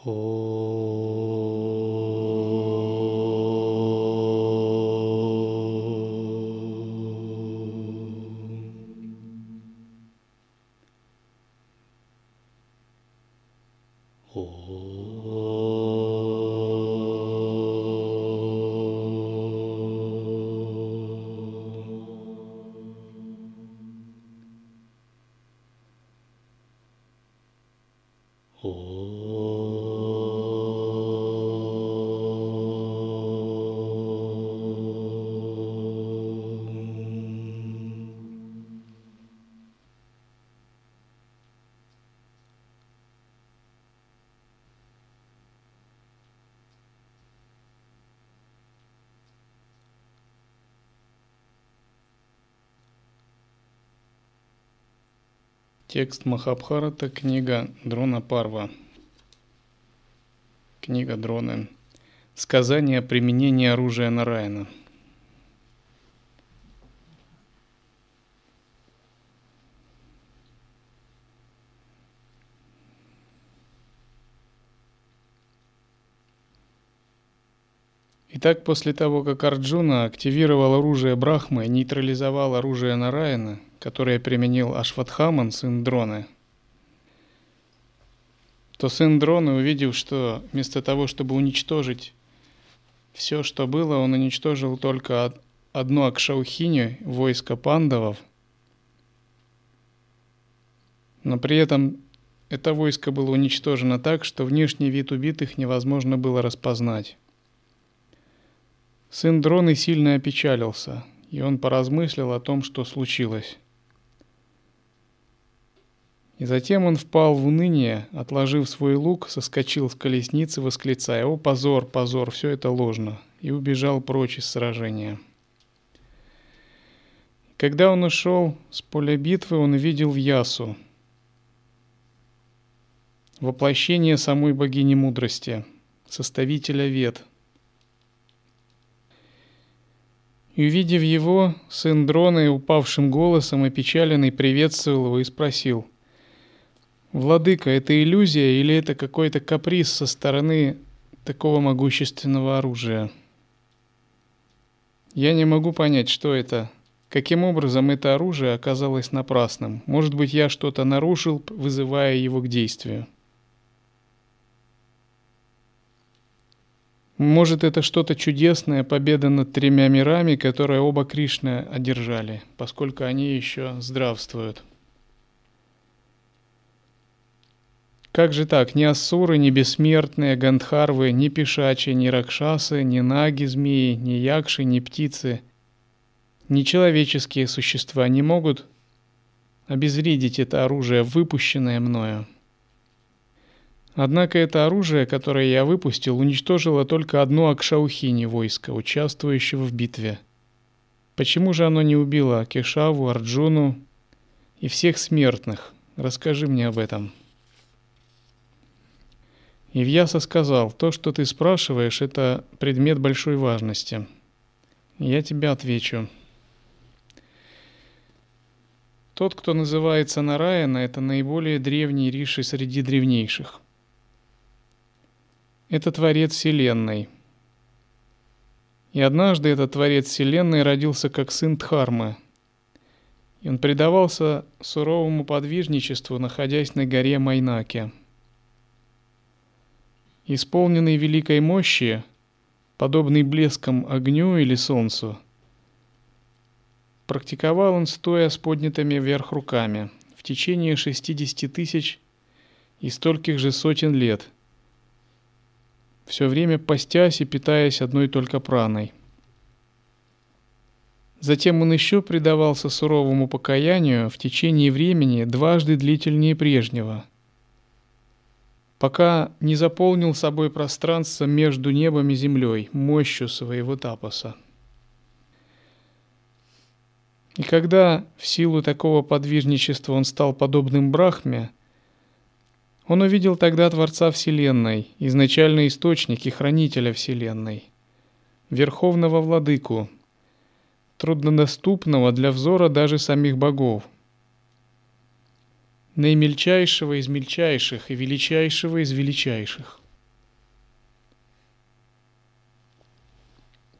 Текст Махабхарата, книга Дронапарва. Книга Дроны. Сказание о применении оружия Нараяна. Итак, после того, как Арджуна активировал оружие Брахмы и нейтрализовал оружие Нараяна, которое применил Ашватхаман, сын Дроны, то сын Дроны, увидев, что вместо того, чтобы уничтожить все, что было, он уничтожил только одну Акшаухиню, войско пандавов, но при этом это войско было уничтожено так, что внешний вид убитых невозможно было распознать. Сын Дроны сильно опечалился, и он поразмыслил о том, что случилось. И затем он впал в уныние, отложив свой лук, соскочил с колесницы, восклицая: «О, позор, позор, все это ложно!» и убежал прочь из сражения. Когда он ушел с поля битвы, он увидел Вьясу, воплощение самой богини мудрости, составителя Вед. И, увидев его, сын Дроны упавшим голосом опечаленный приветствовал его и спросил: «Владыка, это иллюзия или это какой-то каприз со стороны такого могущественного оружия? Я не могу понять, что это. Каким образом это оружие оказалось напрасным? Может быть, я что-то нарушил, вызывая его к действию? Может, это что-то чудесное, победа над 3 мирами, которые оба Кришны одержали, поскольку они еще здравствуют. Как же так? Ни асуры, ни бессмертные, гандхарвы, ни пешачи, ни ракшасы, ни наги, змеи, ни якши, ни птицы, ни человеческие существа не могут обезвредить это оружие, выпущенное мною. Однако это оружие, которое я выпустил, уничтожило только одну Акшаухини войска, участвующего в битве. Почему же оно не убило Кешаву, Арджуну и всех смертных? Расскажи мне об этом». И Вьяса сказал: «То, что ты спрашиваешь, это предмет большой важности. Я тебе отвечу. Тот, кто называется Нараяна, это наиболее древний риши среди древнейших. Это Творец Вселенной. И однажды этот Творец Вселенной родился как сын Дхармы. И он предавался суровому подвижничеству, находясь на горе Майнаке. Исполненный великой мощи, подобный блеском огню или солнцу, практиковал он, стоя с поднятыми вверх руками, в течение 60 тысяч и стольких же сотен лет, все время постясь и питаясь одной только праной. Затем он еще предавался суровому покаянию в течение времени дважды длительнее прежнего, пока не заполнил собой пространство между небом и землей мощью своего тапаса. И когда в силу такого подвижничества он стал подобным Брахме, он увидел тогда Творца Вселенной, изначальный источник и хранителя Вселенной, Верховного Владыку, труднодоступного для взора даже самих богов, наимельчайшего из мельчайших и величайшего из величайших.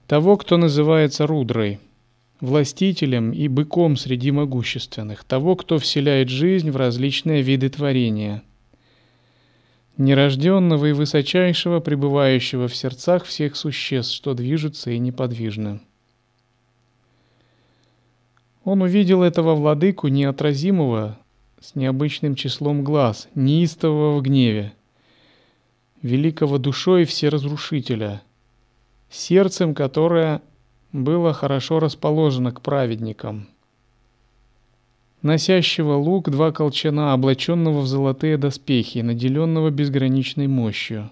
того, кто называется Рудрой, властителем и быком среди могущественных, того, кто вселяет жизнь в различные виды творения, нерожденного и высочайшего, пребывающего в сердцах всех существ, что движутся и неподвижны. Он увидел этого владыку неотразимого, с необычным числом глаз, неистового в гневе, великого душой всеразрушителя, сердцем, которое было хорошо расположено к праведникам, носящего лук, 2 колчана, облаченного в золотые доспехи, наделенного безграничной мощью.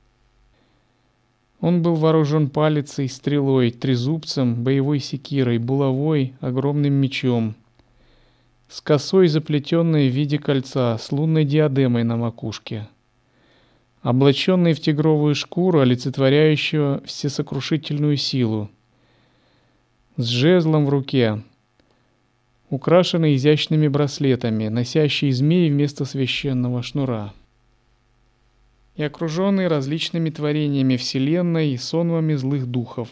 Он был вооружен палицей, стрелой, трезубцем, боевой секирой, булавой, огромным мечом, с косой, заплетенной в виде кольца, с лунной диадемой на макушке, облаченный в тигровую шкуру, олицетворяющую всесокрушительную силу, с жезлом в руке, украшенный изящными браслетами, носящий змей вместо священного шнура, и окруженный различными творениями Вселенной и сонмами злых духов.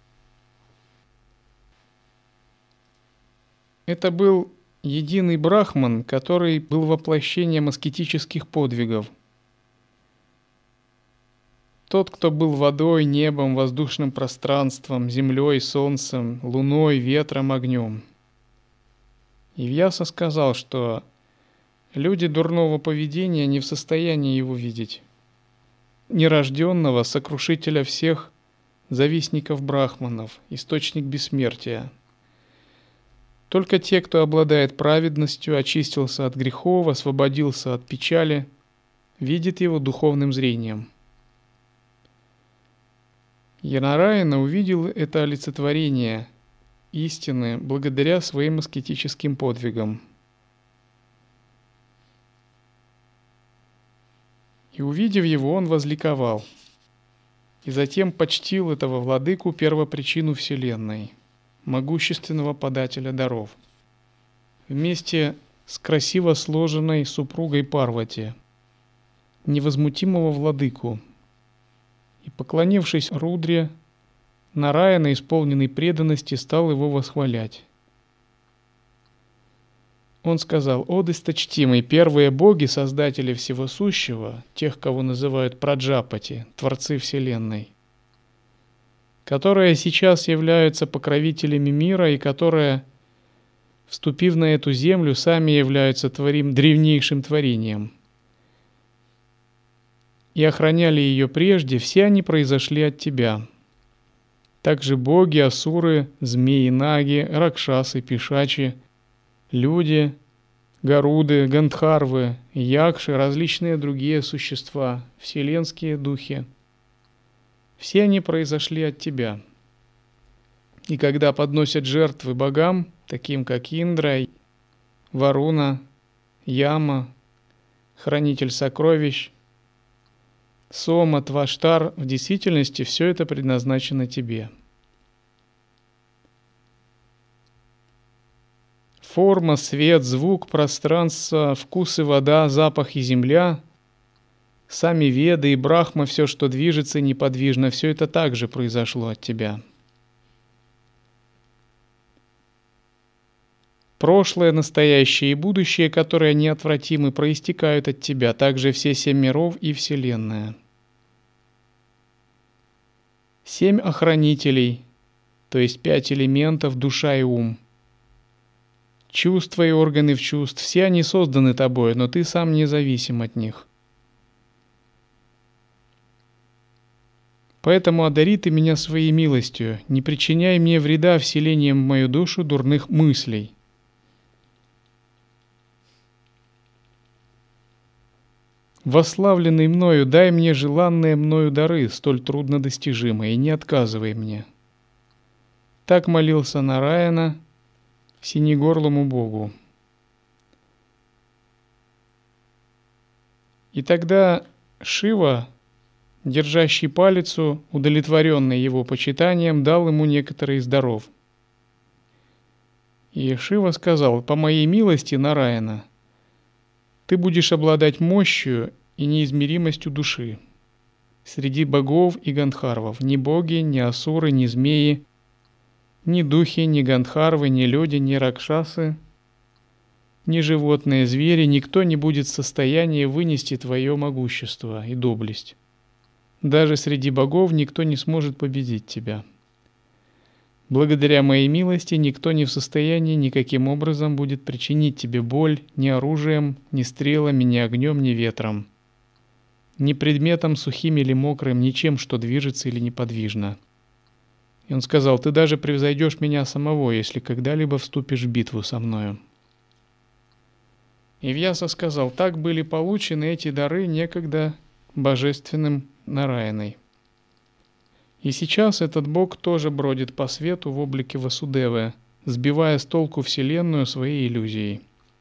Это был единый Брахман, который был воплощением аскетических подвигов. Тот, кто был водой, небом, воздушным пространством, землей, солнцем, луной, ветром, огнем. И Вьяса сказал, что люди дурного поведения не в состоянии его видеть. Нерожденного, сокрушителя всех завистников брахманов, источник бессмертия. Только те, кто обладает праведностью, очистился от грехов, освободился от печали, видит его духовным зрением. Нараяна увидел это олицетворение истины благодаря своим аскетическим подвигам. И увидев его, он возликовал, и затем почтил этого владыку, первопричину Вселенной, могущественного подателя даров, вместе с красиво сложенной супругой Парвати, невозмутимого владыку, и, поклонившись Рудре, Нараяна, исполненный преданности, стал его восхвалять. Он сказал: «О досточтимый, первые боги, создатели всего сущего, тех, кого называют Праджапати, творцы Вселенной, которые сейчас являются покровителями мира и которые, вступив на эту землю, сами являются древнейшим творением, и охраняли ее прежде, все они произошли от тебя. Также боги, асуры, змеи, наги, ракшасы, пишачи, люди, Гаруды, Гандхарвы, Якши, различные другие существа, вселенские духи. Все они произошли от тебя. И когда подносят жертвы богам, таким как Индра, Варуна, Яма, хранитель сокровищ, Сома, Тваштар, в действительности все это предназначено тебе. Форма, свет, звук, пространство, вкус и вода, запах и земля, сами Веды и Брахма, все, что движется неподвижно, все это также произошло от тебя. Прошлое, настоящее и будущее, которые неотвратимы, проистекают от тебя, также все 7 миров и Вселенная. 7 охранителей, то есть 5 элементов, душа и ум. Чувства и органы в чувств, все они созданы тобой, но ты сам независим от них. Поэтому одари ты меня своей милостью, не причиняй мне вреда вселением в мою душу дурных мыслей. Восславленный мною, дай мне желанные мною дары, столь трудно достижимые, и не отказывай мне. Так молился Нараяна синегорлому богу. И тогда Шива, держащий палицу, удовлетворенный его почитанием, дал ему некоторый из даров. И Шива сказал: «По моей милости, Нараяна, ты будешь обладать мощью и неизмеримостью души. среди богов и гандхарвов. Ни боги, ни асуры, ни змеи, ни духи, ни гандхарвы, ни люди, ни ракшасы, ни животные, звери, никто не будет в состоянии вынести твое могущество и доблесть. Даже среди богов никто не сможет победить тебя. Благодаря моей милости никто не в состоянии никаким образом будет причинить тебе боль ни оружием, ни стрелами, ни огнем, ни ветром, ни предметом сухим или мокрым, ничем, что движется или неподвижно. И он сказал: ты даже превзойдешь меня самого, если когда-либо вступишь в битву со мною. И Вьяса сказал: так были получены эти дары некогда божественным Нараяной. И сейчас этот бог тоже бродит по свету в облике Васудевы, сбивая с толку Вселенную своей иллюзией.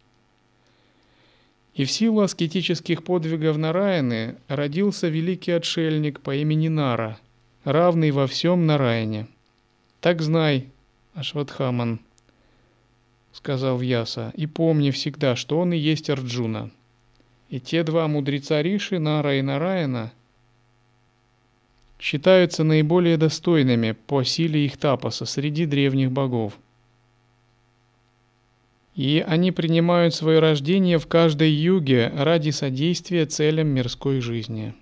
И в силу аскетических подвигов Нараяны родился великий отшельник по имени Нара, равный во всем Нараяне. Так знай, Ашватхаман, сказал Вьяса, и помни всегда, что он и есть Арджуна. И те два мудреца Риши, Нара и Нараяна, считаются наиболее достойными по силе их тапаса среди древних богов. И они принимают свое рождение в каждой юге ради содействия целям мирской жизни.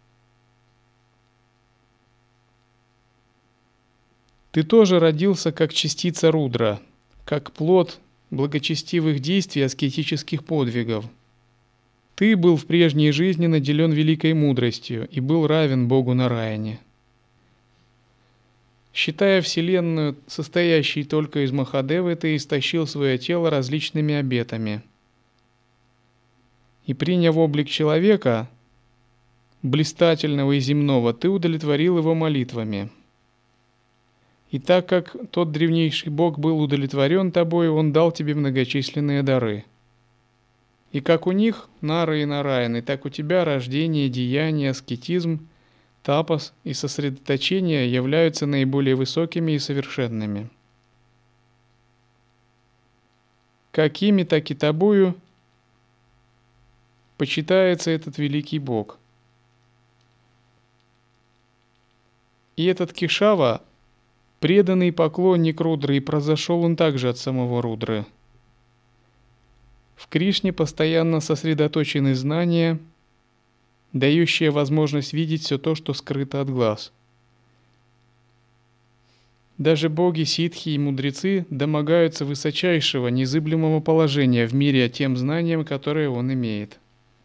Ты тоже родился как частица Рудра, как плод благочестивых действий аскетических подвигов. Ты был в прежней жизни наделен великой мудростью и был равен Богу Нараяне. Считая Вселенную состоящей только из Махадевы, ты истощил свое тело различными обетами. И приняв облик человека, блистательного и земного, ты удовлетворил его молитвами. И так как тот древнейший Бог был удовлетворен тобой, он дал тебе многочисленные дары. И как у них, Нара и Нараяны, так у тебя рождение, деяние, аскетизм, тапас и сосредоточение являются наиболее высокими и совершенными. Какими, так и тобою почитается этот великий Бог. И этот Кешава — преданный поклонник Рудры, и произошел он также от самого Рудры. В Кришне постоянно сосредоточены знания, дающие возможность видеть все то, что скрыто от глаз. Даже боги, ситхи и мудрецы домогаются высочайшего, незыблемого положения в мире тем знанием, которое он имеет.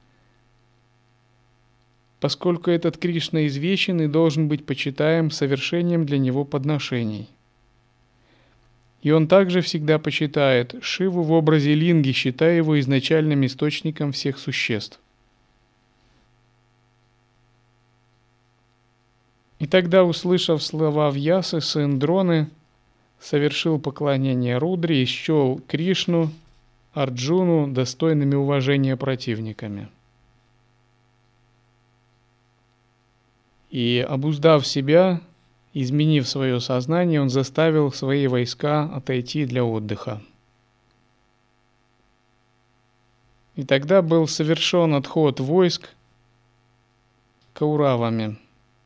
Поскольку этот Кришна извечен и должен быть почитаем совершением для него подношений. И он также всегда почитает Шиву в образе линги, считая его изначальным источником всех существ. И тогда, услышав слова Вьясы, сын Дроны совершил поклонение Рудре и счел Кришну, Арджуну достойными уважения противниками. И, обуздав себя, изменив свое сознание, он заставил свои войска отойти для отдыха. И тогда был совершен отход войск Кауравами.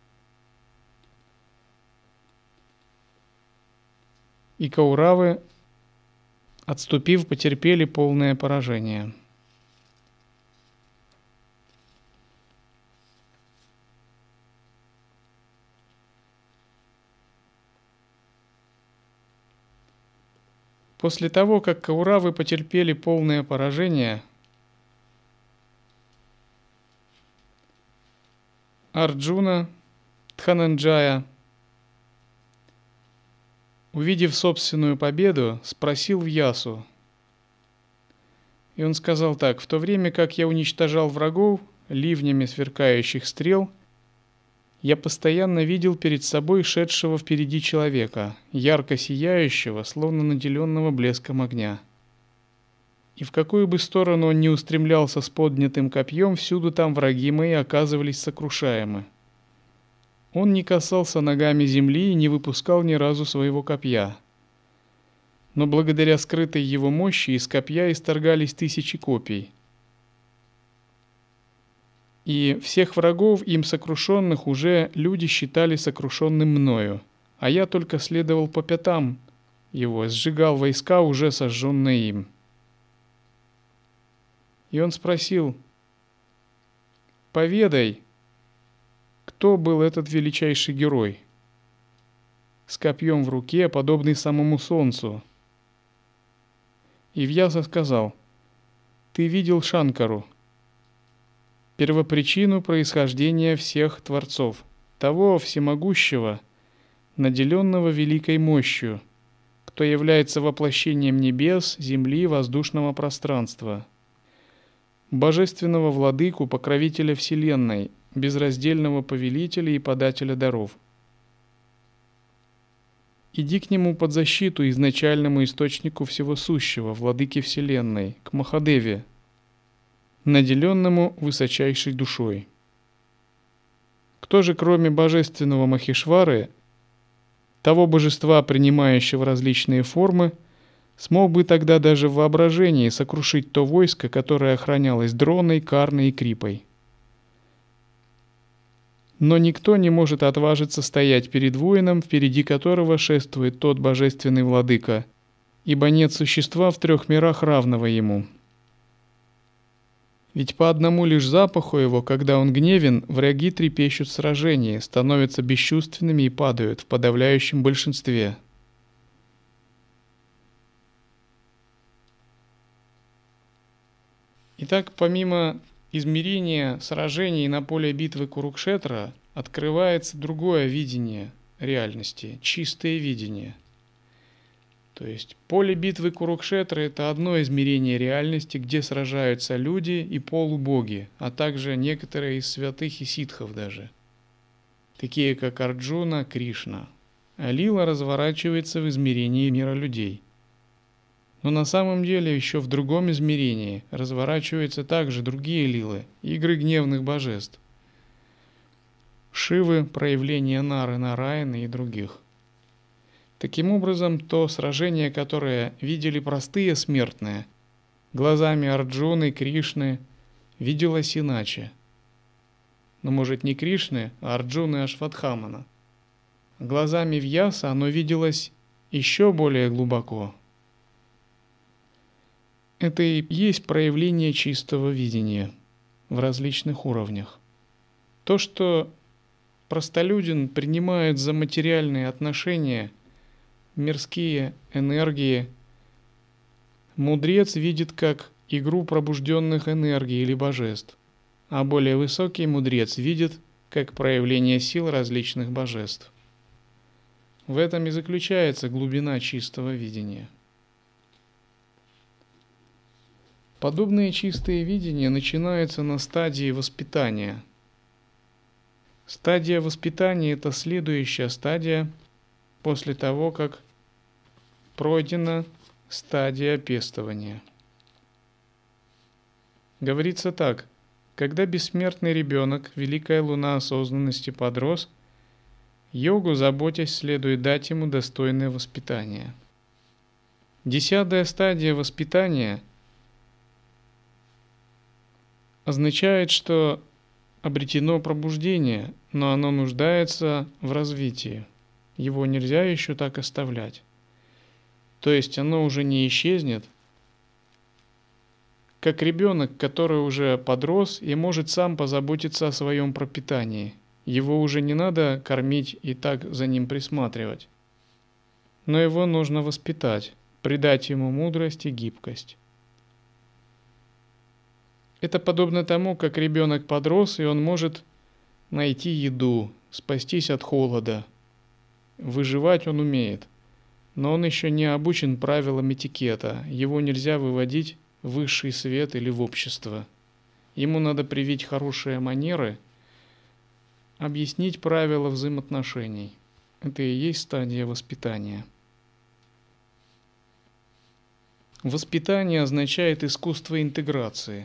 И Кауравы, отступив, потерпели полное поражение. После того, как Кауравы потерпели полное поражение, Арджуна, Дхананджая, увидев собственную победу, спросил Вьясу. И он сказал так: «В то время как я уничтожал врагов ливнями сверкающих стрел, я постоянно видел перед собой шедшего впереди человека, ярко сияющего, словно наделенного блеском огня. И в какую бы сторону он ни устремлялся с поднятым копьем, всюду там враги мои оказывались сокрушаемы. Он не касался ногами земли и не выпускал ни разу своего копья. Но благодаря скрытой его мощи из копья исторгались тысячи копий. И всех врагов им сокрушенных уже люди считали сокрушенным мною, а я только следовал по пятам его, сжигал войска, уже сожженные им. И он спросил: «Поведай, кто был этот величайший герой, с копьем в руке, подобный самому солнцу?» И Вьяса сказал: «Ты видел Шанкару, первопричину происхождения всех творцов, того всемогущего, наделенного великой мощью, кто является воплощением небес, земли, воздушного пространства, божественного владыку, покровителя вселенной, безраздельного повелителя и подателя даров. Иди к нему под защиту, изначальному источнику всего сущего, владыке вселенной, к Махадеве, наделенному высочайшей душой. Кто же, кроме божественного Махешвары, того божества, принимающего различные формы, смог бы тогда даже в воображении сокрушить то войско, которое охранялось Дроной, Карной и Крипой? Но никто не может отважиться стоять перед воином, впереди которого шествует тот божественный владыка, ибо нет существа в 3 мирах равного ему. Ведь по одному лишь запаху его, когда он гневен, враги трепещут в сражении, становятся бесчувственными и падают в подавляющем большинстве. Итак, помимо измерения сражений на поле битвы Курукшетра, открывается другое видение реальности, чистое видение. То есть поле битвы Курукшетра – это одно измерение реальности, где сражаются люди и полубоги, а также некоторые из святых и ситхов даже, такие как Арджуна, Кришна. А лила разворачивается в измерении мира людей. Но на самом деле еще в другом измерении разворачиваются также другие лилы, игры гневных божеств. Шивы, проявления Нары, Нараяны и других. Таким образом, то сражение, которое видели простые смертные, глазами Арджуны, Кришны, виделось иначе. Но может не Кришны, а Арджуны и Ашватхамана. Глазами Вьяса оно виделось еще более глубоко. Это и есть проявление чистого видения в различных уровнях. То, что простолюдин принимает за материальные отношения, мирские энергии, мудрец видит как игру пробужденных энергий или божеств, а более высокий мудрец видит как проявление сил различных божеств. В этом и заключается глубина чистого видения. Подобные чистые видения начинаются на стадии воспитания. Стадия воспитания – это следующая стадия после того, как пройдена стадия пестования. Говорится так: когда бессмертный ребенок, великая луна осознанности, подрос, йогу, заботясь, следует дать ему достойное воспитание. 10-я стадия воспитания означает, что обретено пробуждение, но оно нуждается в развитии. Его нельзя еще так оставлять. То есть оно уже не исчезнет, как ребенок, который уже подрос и может сам позаботиться о своем пропитании. Его уже не надо кормить и так за ним присматривать. Но его нужно воспитать, придать ему мудрость и гибкость. Это подобно тому, как ребенок подрос, и он может найти еду, спастись от холода. Выживать он умеет, но он еще не обучен правилам этикета, его нельзя выводить в высший свет или в общество. Ему надо привить хорошие манеры, объяснить правила взаимоотношений. Это и есть стадия воспитания. Воспитание означает искусство интеграции.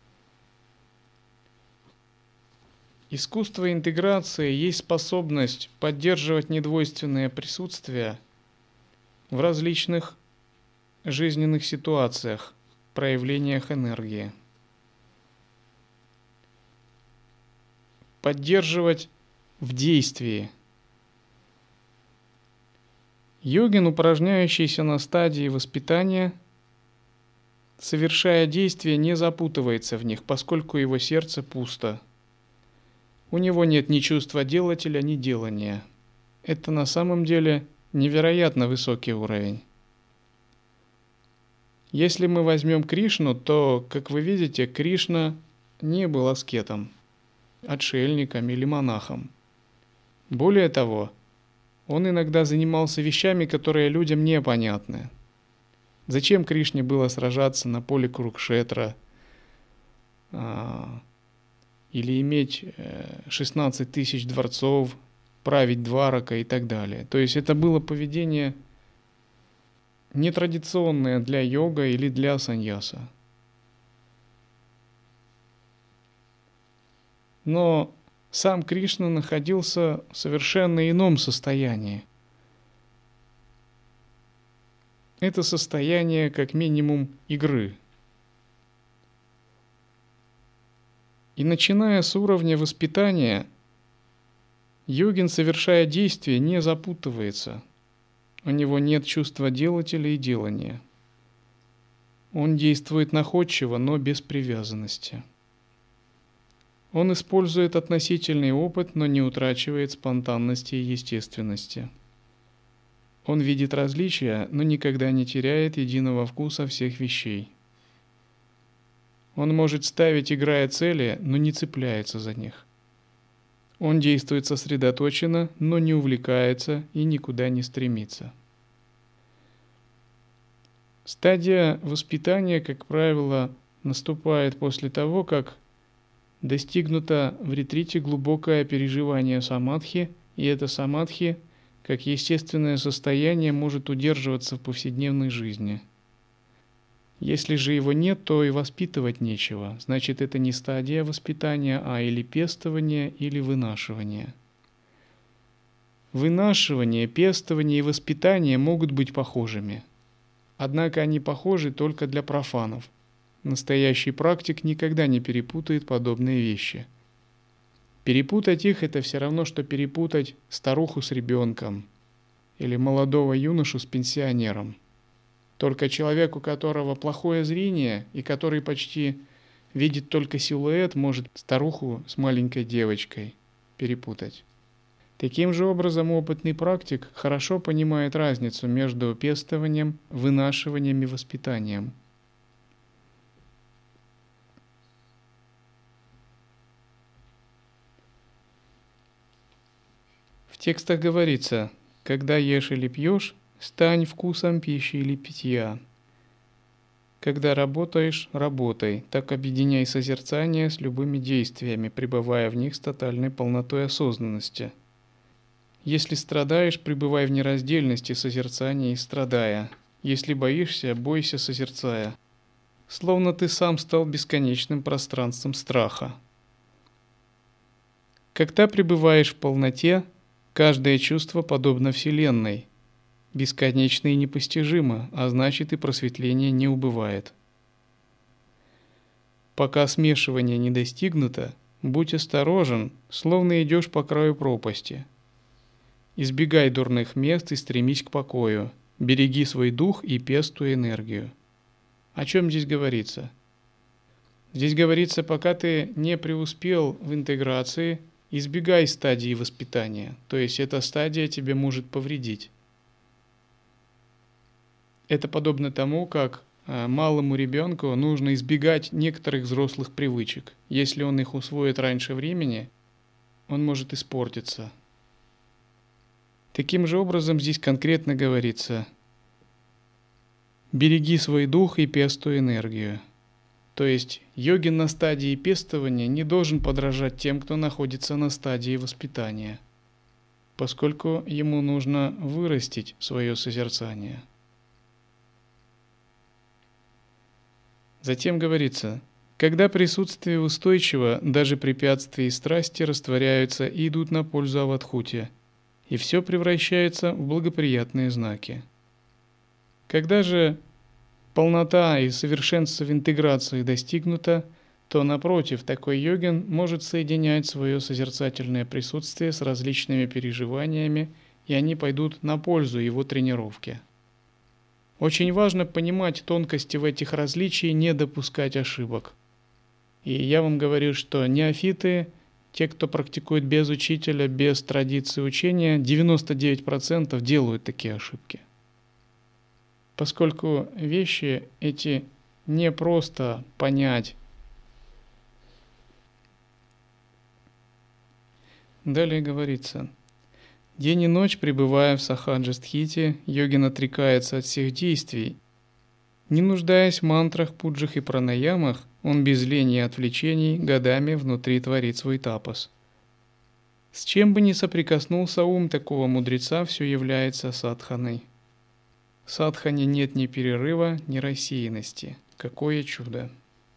Искусство интеграции есть способность поддерживать недвойственное присутствие в различных жизненных ситуациях, проявлениях энергии. поддерживать в действии. Йогин, упражняющийся на стадии воспитания, совершая действия, не запутывается в них, поскольку его сердце пусто. У него нет ни чувства делателя, ни делания. Это на самом деле невероятно высокий уровень. Если мы возьмем Кришну, то, как вы видите, Кришна не был аскетом, отшельником или монахом. Более того, он иногда занимался вещами, которые людям непонятны. Зачем Кришне было сражаться на поле Курукшетра или иметь 16 тысяч дворцов, править Дваракой и так далее? То есть это было поведение нетрадиционное для йога или для саньяса. Но сам Кришна находился в совершенно ином состоянии. Это состояние, как минимум, игры. И начиная с уровня воспитания, йогин, совершая действие, не запутывается. У него нет чувства делателя и делания. Он действует находчиво, но без привязанности. Он использует относительный опыт, но не утрачивает спонтанности и естественности. Он видит различия, но никогда не теряет единого вкуса всех вещей. Он может ставить, играя цели, но не цепляется за них. Он действует сосредоточенно, но не увлекается и никуда не стремится. Стадия воспитания, как правило, наступает после того, как достигнуто в ретрите глубокое переживание самадхи, и это самадхи, как естественное состояние, может удерживаться в повседневной жизни. Если же его нет, то и воспитывать нечего. Значит, это не стадия воспитания, а или пестование, или вынашивание. Вынашивание, пестование и воспитание могут быть похожими. Однако они похожи только для профанов. Настоящий практик никогда не перепутает подобные вещи. Перепутать их – это все равно, что перепутать старуху с ребенком или молодого юношу с пенсионером. Только человек, у которого плохое зрение и который почти видит только силуэт, может старуху с маленькой девочкой перепутать. Таким же образом, опытный практик хорошо понимает разницу между пестованием, вынашиванием и воспитанием. В текстах говорится: «Когда ешь или пьешь, стань вкусом пищи или питья. Когда работаешь, работай, так объединяй созерцание с любыми действиями, пребывая в них с тотальной полнотой осознанности. Если страдаешь, пребывай в нераздельности созерцания и страдая. Если боишься, бойся созерцая. Словно ты сам стал бесконечным пространством страха. Когда пребываешь в полноте, каждое чувство подобно Вселенной, бесконечно и непостижимо, а значит и просветление не убывает. Пока смешивание не достигнуто, будь осторожен, словно идешь по краю пропасти. Избегай дурных мест и стремись к покою, береги свой дух и пестуй энергию». О чем здесь говорится? Здесь говорится, пока ты не преуспел в интеграции, избегай стадии воспитания, то есть эта стадия тебе может повредить. Это подобно тому, как малому ребенку нужно избегать некоторых взрослых привычек. Если он их усвоит раньше времени, он может испортиться. Таким же образом здесь конкретно говорится: береги свой дух и пестуй энергию. То есть йогин на стадии пестования не должен подражать тем, кто находится на стадии воспитания, поскольку ему нужно вырастить свое созерцание. Затем говорится: когда присутствие устойчиво, даже препятствия и страсти растворяются и идут на пользу авадхуте, и все превращается в благоприятные знаки. Когда же полнота и совершенство в интеграции достигнута, то, напротив, такой йогин может соединять свое созерцательное присутствие с различными переживаниями, и они пойдут на пользу его тренировке. Очень важно понимать тонкости в этих различиях и не допускать ошибок. И я вам говорю, что неофиты, те, кто практикует без учителя, без традиции учения, 99% делают такие ошибки. Поскольку вещи эти не просто понять. Далее говорится: день и ночь, пребывая в сахаджа-стхите, йогин отрекается от всех действий. Не нуждаясь в мантрах, пуджах и пранаямах, он без лени и отвлечений годами внутри творит свой тапас. С чем бы ни соприкоснулся ум такого мудреца, все является садханой. В садхане нет ни перерыва, ни рассеянности. Какое чудо!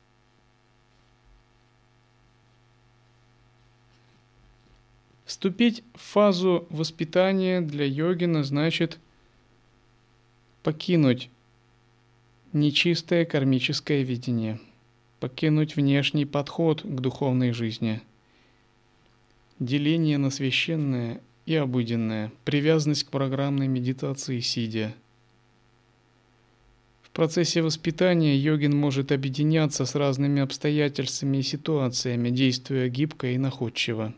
Вступить в фазу воспитания для йогина значит покинуть нечистое кармическое видение, покинуть внешний подход к духовной жизни, деление на священное и обыденное, привязанность к программной медитации сидя. В процессе воспитания йогин может объединяться с разными обстоятельствами и ситуациями, действуя гибко и находчиво.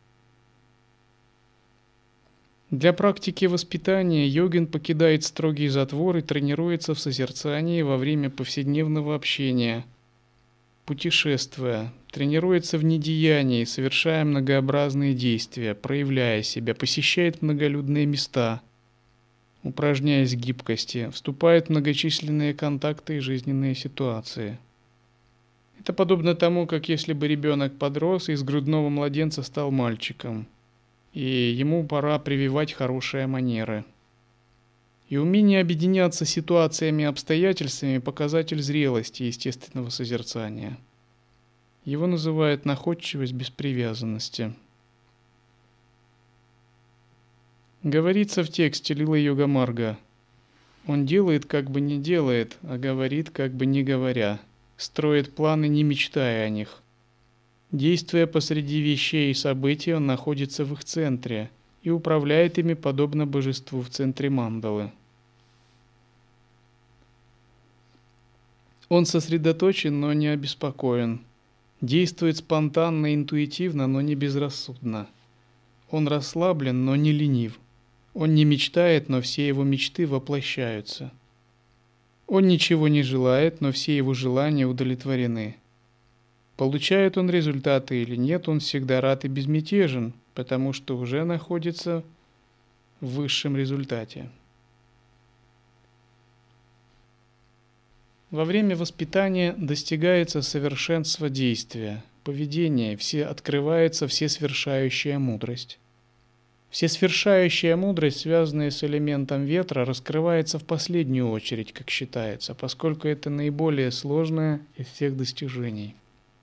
Для практики воспитания йогин покидает строгий затвор и тренируется в созерцании во время повседневного общения, путешествуя, тренируется в недеянии, совершая многообразные действия, проявляя себя, посещает многолюдные места, упражняясь в гибкости, вступает в многочисленные контакты и жизненные ситуации. Это подобно тому, как если бы ребенок подрос и из грудного младенца стал мальчиком, и ему пора прививать хорошие манеры. И умение объединяться ситуациями и обстоятельствами – показатель зрелости естественного созерцания. Его называют находчивость без привязанности. Говорится в тексте Лила-йога-марга: он делает, как бы не делает, а говорит, как бы не говоря, строит планы, не мечтая о них. Действуя посреди вещей и событий, он находится в их центре и управляет ими подобно божеству в центре мандалы. Он сосредоточен, но не обеспокоен. Действует спонтанно и интуитивно, но не безрассудно. Он расслаблен, но не ленив. Он не мечтает, но все его мечты воплощаются. Он ничего не желает, но все его желания удовлетворены. Получает он результаты или нет, он всегда рад и безмятежен, потому что уже находится в высшем результате. Во время воспитания достигается совершенство действия, поведения, открывается всесвершающая мудрость. Всесвершающая мудрость, связанная с элементом ветра, раскрывается в последнюю очередь, как считается, поскольку это наиболее сложное из всех достижений.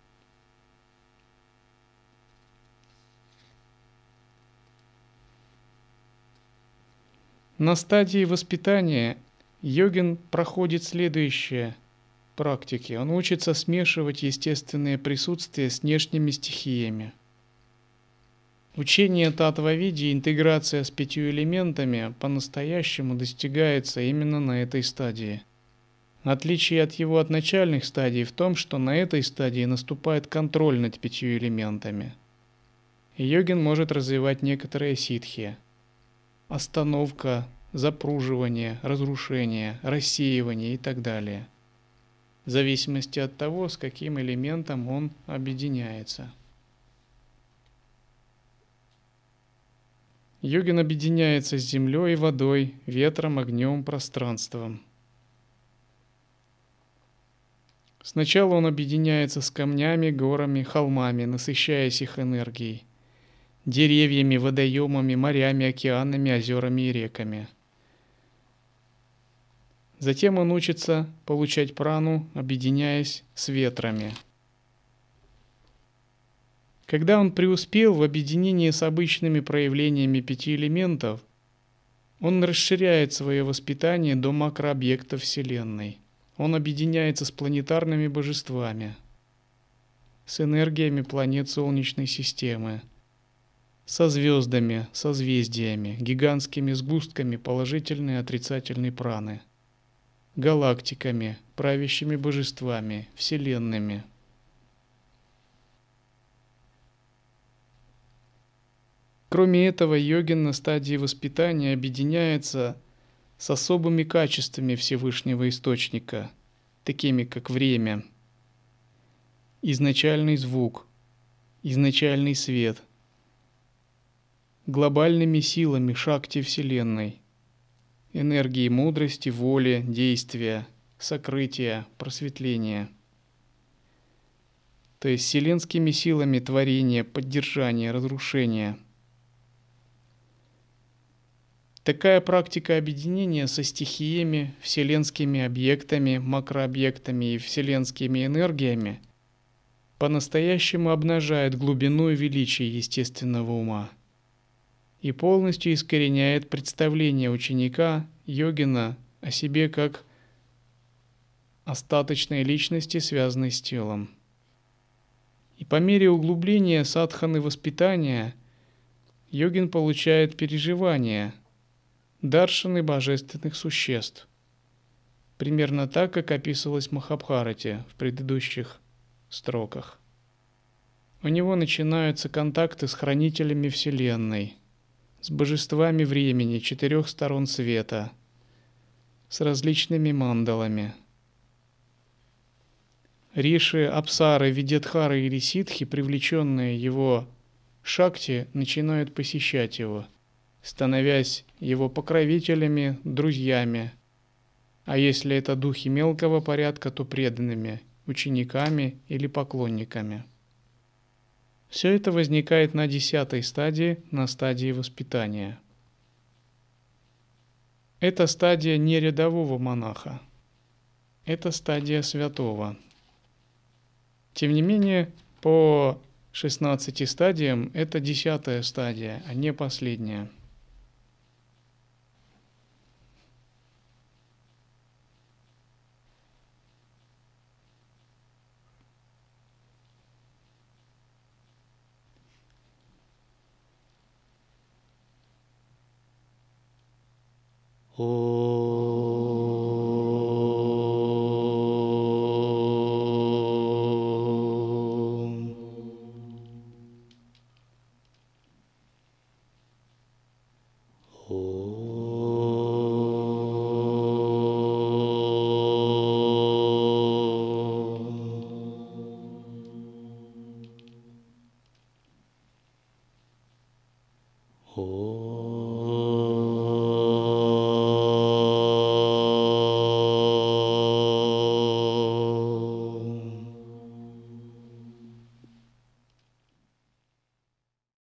На стадии воспитания йогин проходит следующие практики. Он учится смешивать естественное присутствие с внешними стихиями. Учение татва-види и интеграция с 5 элементами по-настоящему достигается именно на этой стадии. Отличие от его от начальных стадий в том, что на этой стадии наступает контроль над 5 элементами. И йогин может развивать некоторые ситхи. Остановка, запруживание, разрушение, рассеивание и так далее, в зависимости от того, с каким элементом он объединяется. Йогин объединяется с землей и водой, ветром, огнем, пространством. Сначала он объединяется с камнями, горами, холмами, насыщаясь их энергией, деревьями, водоемами, морями, океанами, озерами и реками. Затем он учится получать прану, объединяясь с ветрами. Когда он преуспел в объединении с обычными проявлениями 5 элементов, он расширяет свое воспитание до макрообъектов Вселенной. Он объединяется с планетарными божествами. с энергиями планет Солнечной системы, со звездами, созвездиями, гигантскими сгустками положительной и отрицательной праны, галактиками, правящими божествами, вселенными. Кроме этого, йогин на стадии воспитания объединяется с особыми качествами Всевышнего Источника, такими как время, изначальный звук, изначальный свет, глобальными силами шакти Вселенной, энергией мудрости, воли, действия, сокрытия, просветления, то есть вселенскими силами творения, поддержания, разрушения. Такая практика объединения со стихиями, вселенскими объектами, макрообъектами и вселенскими энергиями по-настоящему обнажает глубину и величие естественного ума и полностью искореняет представление ученика, йогина, о себе как остаточной личности, связанной с телом. И по мере углубления садханы воспитания йогин получает переживания, даршаны божественных существ, примерно так, как описывалось в Махабхарате в предыдущих строках. У него начинаются контакты с хранителями Вселенной, с божествами времени 4 сторон света, с различными мандалами. Риши, Апсары, Видетхары или Ситхи, привлеченные его шакти, начинают посещать его, становясь его покровителями, друзьями, а если это духи мелкого порядка, то преданными, учениками или поклонниками. Все это возникает на 10-й стадии, на стадии воспитания. Это стадия не рядового монаха, это стадия святого. Тем не менее, по 16 стадиям это 10-я стадия, а не последняя. Oh.